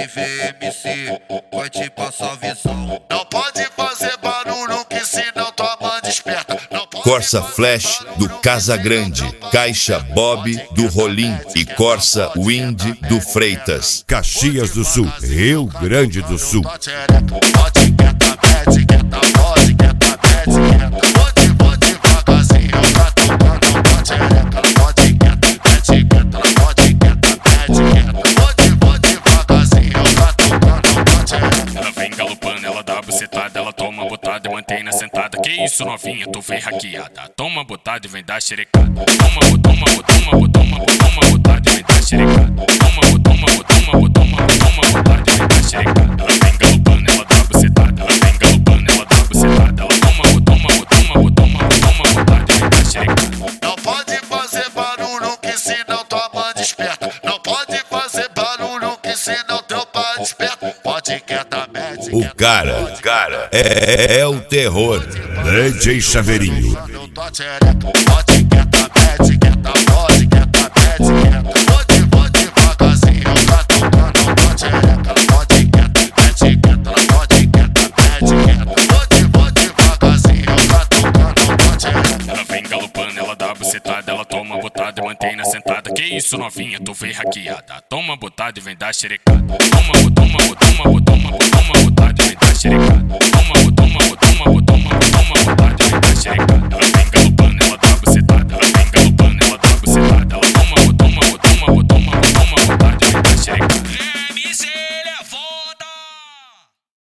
Vem ver MC, vai te passar visão. Não pode fazer barulho que senão tua mãe desperta. Corsa Flash do Casagrande, Caixa Bob do Rolim e Corsa Wind do Freitas. Caxias do Sul, Rio Grande do Sul. Ela toma botada e mantém na sentada. Que isso, novinha, tu vem hackeada. Toma botada e vem dar xerecada. Toma botada e vem dar xerecada. Toma botada e vem dar xerecada. Ela vem galopando, ela dá bucetada. Ela vem galopando, ela dá bucetada. Ela toma botada e vem dar xerecada. Não pode fazer barulho que senão tua mãe desperta. Não pode fazer barulho que senão teu pai desperta. Pode quietar, mete. O cara é o terror. DJ Chaveirinho. Pode quietar, mete, quieta, pode quietar, mete, quieta. Vou devagarzinho, tá tocando tua xereca. Pode quietar, mete, quieta, pode quietar, mete, quieta. Vou devagarzinho, tá tocando tua xereca. Ela vem galopando, ela dá bucetada. Ela toma botada e mantém na sentada. Que isso, novinha, tu vem hackeada. Toma botada e vem dar xerecada. Toma botada e vem dar xerecada. Toma